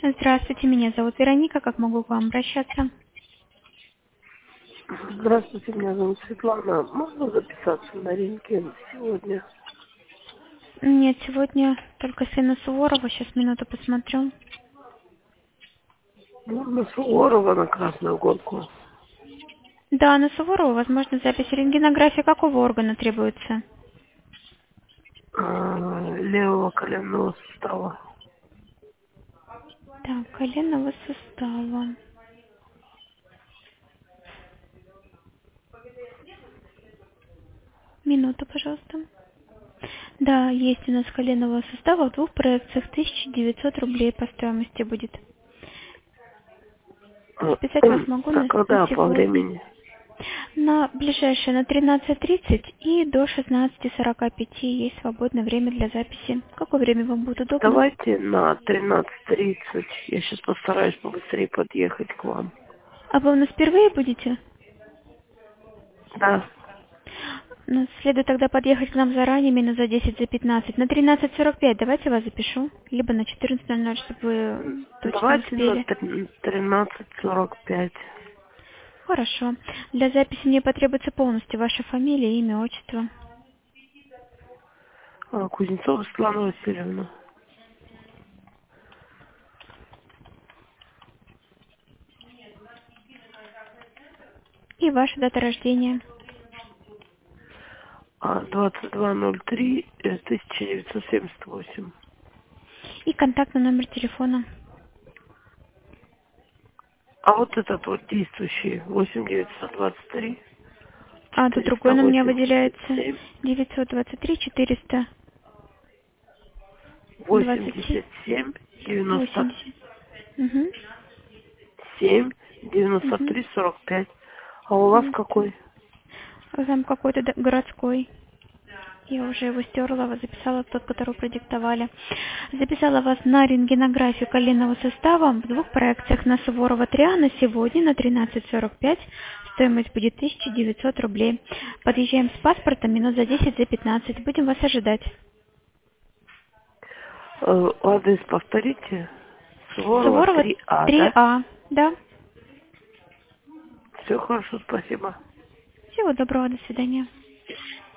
Здравствуйте, меня зовут Вероника. Как могу к вам обращаться? Здравствуйте, меня зовут Светлана. Можно записаться на рентген сегодня? Нет, сегодня только сына Суворова. Сейчас минуту посмотрю. Можно Суворова на Красную Горку. Да, на Суворова, возможно, запись рентгенографии какого органа требуется? Левого коленного сустава. Так, коленного сустава. Минуту, пожалуйста. Да, есть у нас коленного сустава в двух проекциях. 1900 рублей по стоимости будет. Записать вас могу Так, на когда по сегодня. времени? На ближайшее на 13:30 и до 16:45 есть свободное время для записи. Какое время вам будет удобно? Давайте на 13:30. Я сейчас постараюсь побыстрее подъехать к вам. А вы у нас впервые будете? Да. Ну, следует тогда подъехать к нам заранее, минут за 10, за 15. На 13:45 давайте вас запишу. Либо на 14:00, чтобы вы точно Давайте на успели. 13:45. Хорошо. Для записи мне потребуется полностью ваша фамилия, имя, отчество. Кузнецова Светлана Васильевна. И ваша дата рождения. 22.03.1978. И контактный номер телефона. А вот этот вот действующий 8923 А тут другой на меня выделяется. 487 923 400 27 87 80. Угу. 97 Угу. 93 45. А у вас какой? Там какой-то городской. Я уже его стерла, вас записала тот, который продиктовали. Записала вас на рентгенографию коленного сустава в двух проекциях на Суворова 3А на сегодня на 13:45. Стоимость будет 1900 рублей. Подъезжаем с паспортом минут за 10, за 15. Будем вас ожидать. Адрес повторите. Суворова Суворова 3А, да? 3А. Да. Все хорошо, спасибо. Всего доброго, до свидания.